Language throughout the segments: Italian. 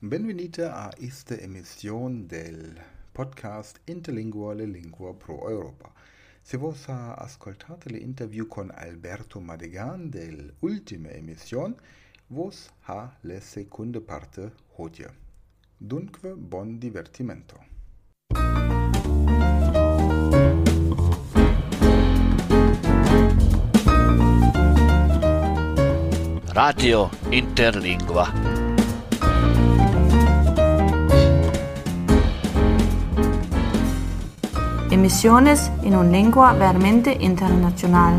Benvenite a esta emisión del podcast Interlinguale Lingua Pro Europa. Se vos ha ascoltato l'interview con Alberto Madigan dell'ultima emissione, vos ha la seconda parte hodie. Dunque, buon divertimento. Radio Interlingua. Emisiones in una lingua veramente internacional.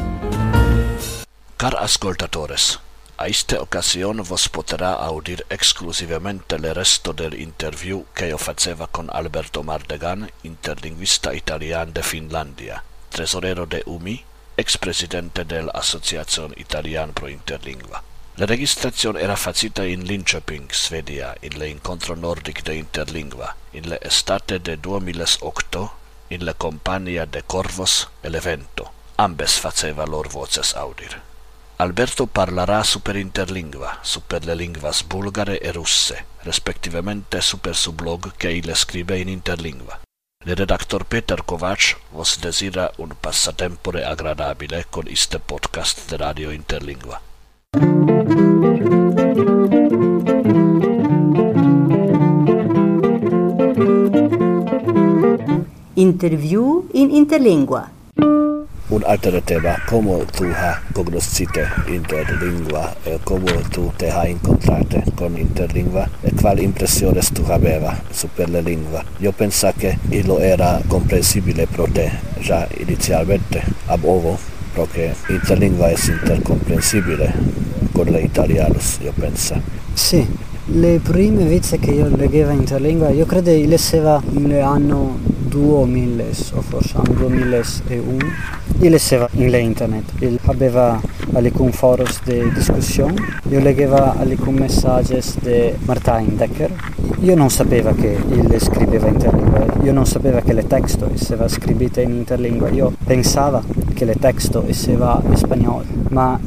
Car ascoltatores, a esta ocasión vos potrà audir exclusivamente il resto dell'interview che io faceva con Alberto Madigan, interlinguista italiano de Finlandia, tesorero de UMI, ex-presidente dell'Associazione Italiana Pro Interlingua. La registrazione era facita in Linköping, Svezia, in le incontro nordic de Interlingua, in le estate de 2008, in la compagnia de Corvos e l'evento. Ambes faceva lor voces audir. Alberto parlerà super Interlingua, super le linguas bulgare e russe, respektivemente super su blog che il scrive in Interlingua. Il redactor Peter Kovac vos desira un passatempore agradabile con este podcast de Radio Interlingua. Interview in Interlingua. Un altro tema, come tu hai conosciuto Interlingua e come tu te hai incontrato con Interlingua e quali impressioni tu aveva super la lingua. Io penso che illo era comprensibile per te già inizialmente, ab ovo, perché Interlingua è intercomprensibile con gli italiani, io penso. Sì, le prime vize che io leggevo in Interlingua, io credo che leggeva nell'anno 2000 o forse anche 2001. Io leggevo in internet, io aveva alcuni forums di discussione, io leggevo alcuni messaggi di Martijn Dekker. Io non sapevo che il scriveva in interlingua, io non sapevo che le testo esseva scritto in interlingua, io pensavo che le testo esseva in spagnolo, ma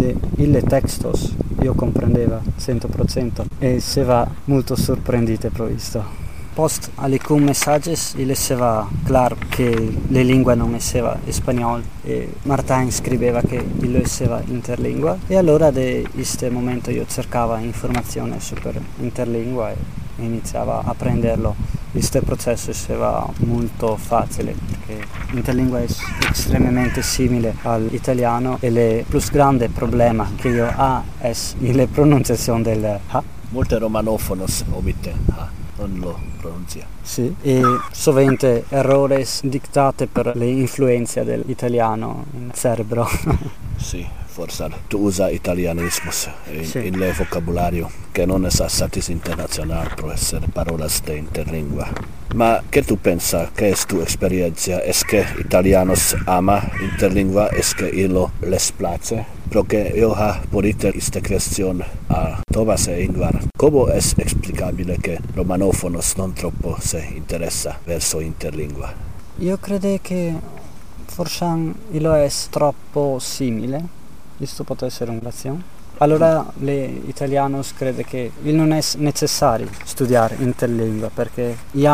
il textos io comprendeva 100% e esseva molto sorprendente per questo. Post alcuni messaggi il esseva chiaro che le lingue non esseva in spagnolo e Martijn scriveva che il esseva interlingua e allora da questo momento io cercavo informazione super interlingua e iniziava a prenderlo. Questo processo esseva molto facile perché interlingua è estremamente simile all'italiano e il più grande problema che io ho è la pronunciazione del ha. Molte romanofonos omite ha. Non lo pronuncia. Sì, e sovente errori dittate per le influenze dell'italiano in cerebro. Sì, forse tu usa italianismos in le vocabolario che non è statis internazionale per essere parolas de interlingua. Ma che tu pensa che è tua esperienza? Es che italianos ama interlingua? Es che illo les place? Perché io ho porito questa questione a Thomas e Ingvar. Come è explicabile che romanofonos non troppo si interessa verso interlingua? Io credo che forse illo è troppo simile. Questo può essere un'azione. Allora l'italiano crede che non è necessario studiare interlingua perché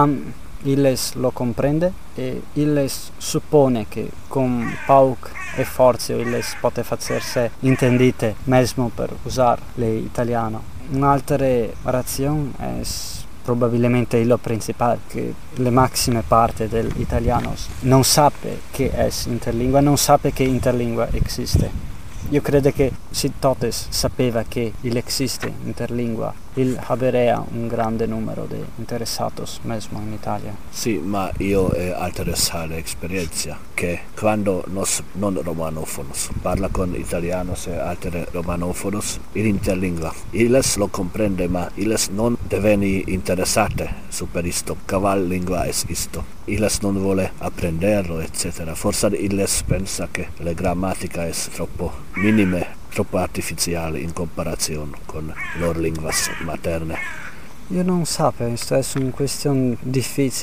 illes lo comprende e illes suppone che con pauc e forza illes pote farsi intendite mesmo per usare l'italiano. Un'altra ragione è probabilmente il principale che le massime parte dell'italiano non sape che è interlingua, non sape che interlingua esiste. Io credo che se totes sapeva che il esiste interlingua, il avrebbe un grande numero di interessati mesmo in Italia. Sì, ma io ho altra esperienza che quando nos non romanofonos parla con italianos e altri romanofonos in interlingua, illes lo comprende ma illes non deveni interessate su per isto, caval lingua es isto. Illes non vuole apprenderlo, eccetera. Forse illes pensa che la grammatica è troppo minime, troppo artificiale in comparazione con loro linguas materne. Io non so, questa è una questione difficile.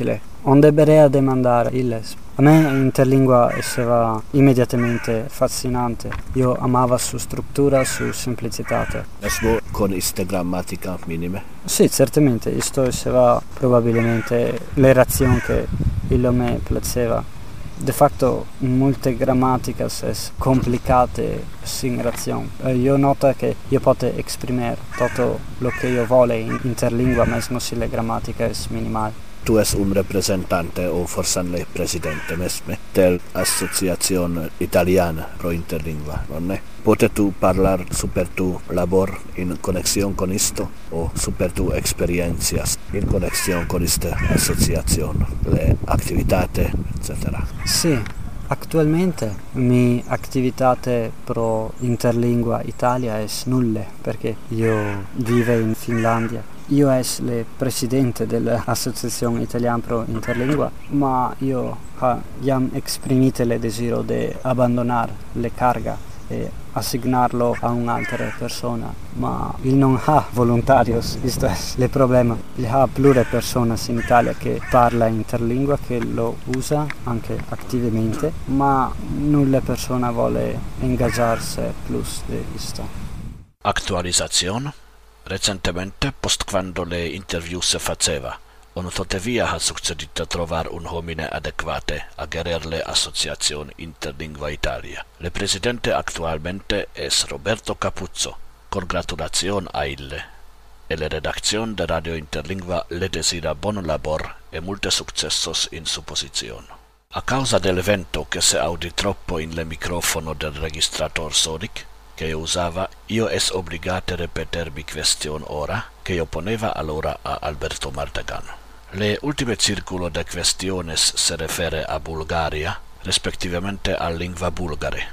non deberea demandare illes. A me Interlingua esseva immediatamente fascinante. Io amava su struttura, su semplicitate. Mesmo con iste grammatica minime? Sì, certamente, isto esseva probabilmente le razioni che il me piaceva. De facto molte grammaticas es complicate sin razione. Io noto che io pote esprimere tutto lo che io vole in Interlingua, mesmo se le grammatica es minimal. Tu es un representante o forsanle presidente mesme del Associazione Italiana pro Interlingua, non è? Pote tu parlar super tu labor in conexión con isto o super tu experiencias in conexión con iste associazione, le activitate, eccetera? Sì, attualmente mi attivitate pro Interlingua Italia es nulle perché io vivo in Finlandia. Io es le presidente dell'Associazione Italiana pro Interlingua, ma io jam esprimite le desiro de abbandonar le carga e assignarlo a un'altra persona, ma il non ha volontarios, questo è il problema. Il ha plure personas in Italia che parla Interlingua, che lo usa anche attivamente, ma nulla persona vuole ingaggiarsi plus di questo. Actualizazione? Recentemente, post quando le interview se faceva, on tuttavia ha succedito trovar un homine adequate a gerer le Associazione Interlingua Italia. Le presidente actualmente es Roberto Capuzzo. Congratulazione a ille. E le redacción de Radio Interlingua le desira bon labor e multe successos in su posizione. A causa del vento che se audi troppo in le microfono del registrator Sonic, che io usava, io es obbligate repetermi question ora, che io poneva allora a Alberto Mardegan. Le ultime circulo de questiones se refere a Bulgaria, respektivamente a lingua bulgare.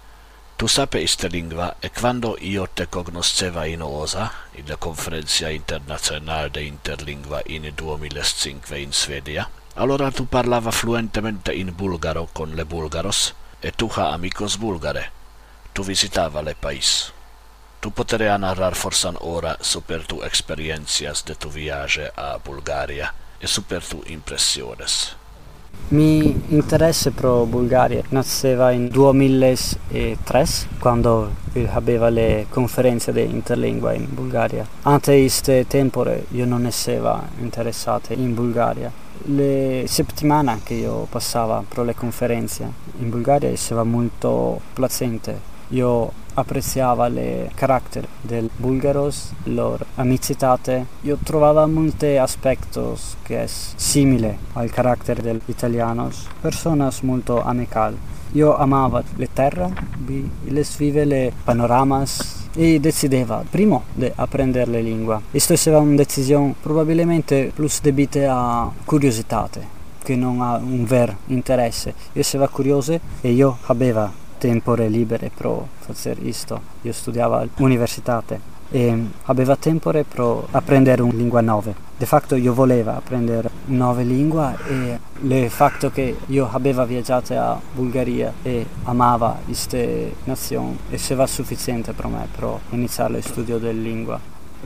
Tu sape iste lingua e quando io te cognosceva in OSA, in la Conferencia Internazionale de Interlingua in 2005 in Svedia, allora tu parlava fluentemente in bulgaro con le bulgaros e tu ha amicos bulgare. Tu visitava le país. Tu poterea narrar forsan ora super tu experiencias de tu viaje a Bulgaria e super tu impressiones. Mi interesse pro Bulgaria nasceva in 2003 quando aveva le conferenze di Interlingua in Bulgaria. Ante iste tempore io non esseva interessata in Bulgaria. Le settimane che io passava pro le conferenze in Bulgaria esseva molto placente. Io apprezzava le caratteri del bulgaros, loro amicitate. Io trovava molti aspetti che è simile al carattere del italianos, personas molto amical. Io amava le terre, le vive le panoramas e decideva primo di apprendere le lingue. Questo era una decisione probabilmente più debite a curiosità che non a un vero interesse. Io era curioso e io aveva tempore libere pro fazer isto. Io studiavo all'università e aveva tempore pro apprendere una lingua nuova. De facto io voleva apprendere una nuova lingua e il fatto che io aveva viaggiato a Bulgaria e amava queste nazioni esseva sufficiente per me per iniziare lo studio della lingua.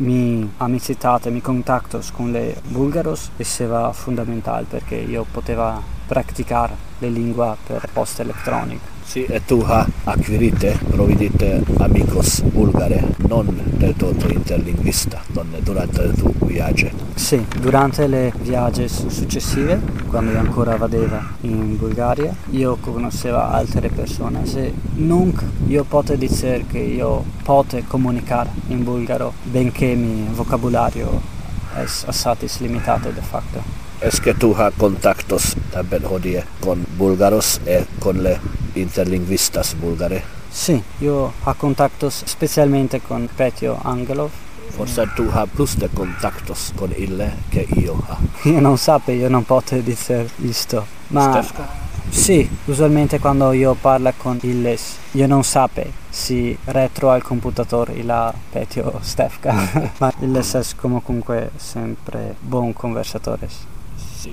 Mi amicità, mi contatto con le bulgaros esseva fondamentale perché io potevo praticare le lingue per posta elettronica. Sì, e tu ha acquirite, providite amicos bulgare, non del tutto interlinguista, non durante il tuo viaggio. Sì, durante le viaggi successive, quando io ancora vadevo in Bulgaria, io conoscevo altre persone. Se non io posso dire che io posso comunicare in bulgaro, benché il mio vocabolario è assai limitato de facto. Es que tu ha contactos también hodie con bulgaros e con le interlinguistas bulgare? Sì, io ho contatto specialmente con Petio Angelov. Forse tu ha plus de contactos con ille che io ha. Io non sape, io non posso dire questo. Ma Stefka? sì, usualmente quando io parlo con illes, io non sape si retro al computatore il Petio Stefka. Ma illes è comunque sempre buon conversatore. Sì,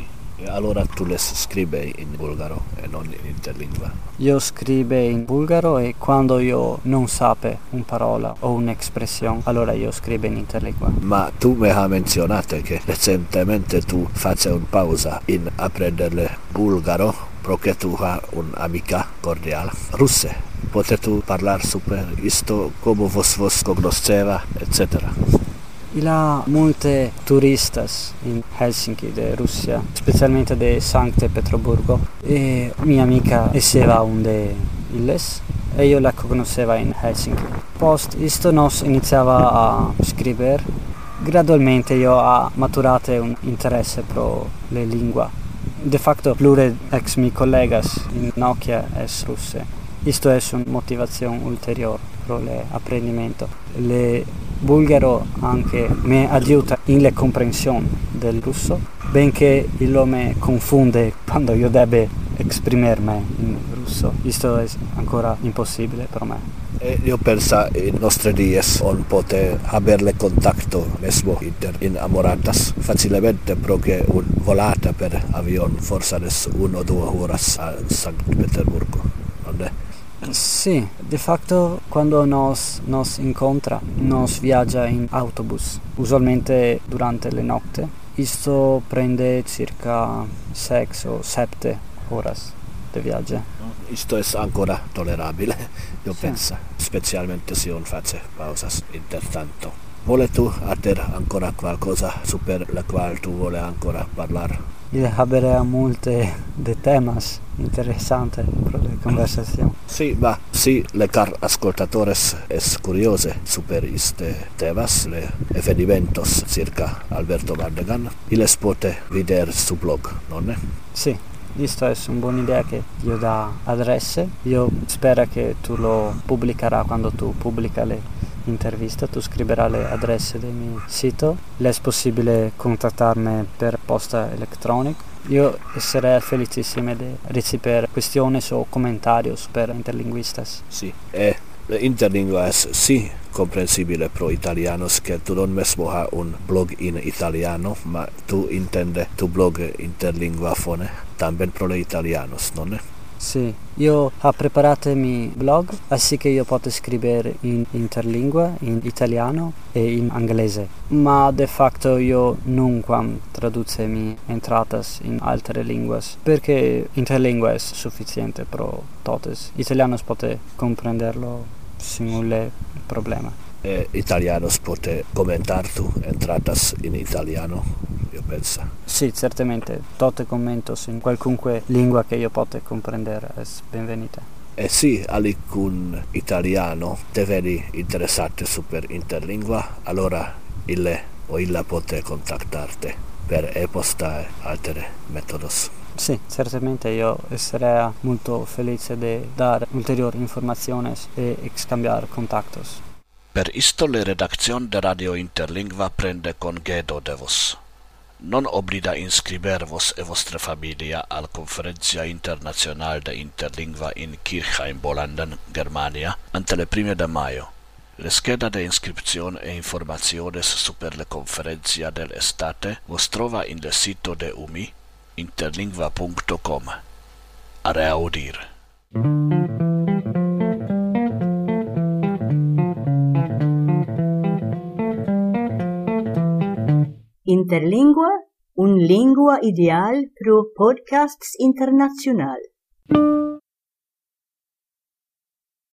Allora tu le scrive in bulgaro e non in interlingua? Io scrivo in bulgaro e quando io non sape un parola o un'espressione, allora io scrivo in interlingua. Ma tu mi hai menzionato che recentemente tu faci un pausa in apprendere bulgaro perché tu hai un'amica cordiale russe. Potete parlare super isto, come vos conosceva, eccetera. Il ha molte turistas in Helsinki, de Russia, specialmente de Sankt Petersburgo. E mia amica esseva un de illes e io la conosceva in Helsinki. Post isto nos iniziava a scrivere. Gradualmente io ha maturato un interesse pro le lingue. De facto plure ex mi collegas in Nokia es russe. Isto es una motivazione ulteriore pro le apprendimento. Le bulgaro anche mi aiuta in le comprensione del russo, benché il me confonde quando io debbe esprimermi in russo. Questo è ancora impossibile per me. Io penso in nostri dies on pote avere contatto mesmo innamoradas facilmente perché un volata per avion forse 1 o 2 ore a Sankt Petersburgo, non è? Sì, de facto quando nos incontra, nos viaggia in autobus, usualmente durante le notte. Questo prende circa 6 o 7 ore di viaggio. Questo è ancora tollerabile, io sì. penso, specialmente se non faccio pausas intertanto. Vuole tu avere ancora qualcosa su per la quale tu vuole ancora parlare? Il habere molte de temas interessanti per le conversazioni. Sì, ma sì, le car ascoltatores es curiose super iste temas, le evenimentos circa Alberto Mardegan, les pote vider su blog, non è? Sì, questo è una buona idea che io da adresse. Io spero che tu lo pubblicherai quando tu pubblica le interviste, tu scriverai le adresse del mio sito. È possibile contattarmi per posta elettronica. Io sarei felicissimo di ricevere questioni o commentari per interlinguistas. Sì, e interlingua è sì comprensibile pro italianos che tu non mesmo ha un blog in italiano, ma tu intende tu blog interlinguafone también pro le italianos, non è? Sì, io ho preparato il mio blog, così che io posso scrivere in interlingua, in italiano e in inglese. Ma de facto io non traduco le mie entrate in altre lingue, perché interlingua è sufficiente per tutti. Italiano potete comprenderlo senza problema. E italianos pote commentar tu entratas in italiano? Io penso. Sì, certamente, tutti commenti in qualunque lingua che io possa comprendere è benvenuta. E sì, alcun italiano te vedi interessato super interlingua, allora illa pote contattarti per e-posta e altri metodos. Sì, certamente io sarei molto felice di dare ulteriori informazioni e scambiare contatti. Per isto le redacción de Radio Interlingua prende congedo de vos. Non oblida inscriber vos e vostra familia al Conferencia Internacional de Interlingua in Kirchheim, Bolanden, Germania, ante le prime de mayo. Le scheda de inscripción e informaciones super le conferencia del estate vos trova in le sito de UMI, interlingua.com. A reaudir. Interlingua, un lingua ideal pro podcasts international.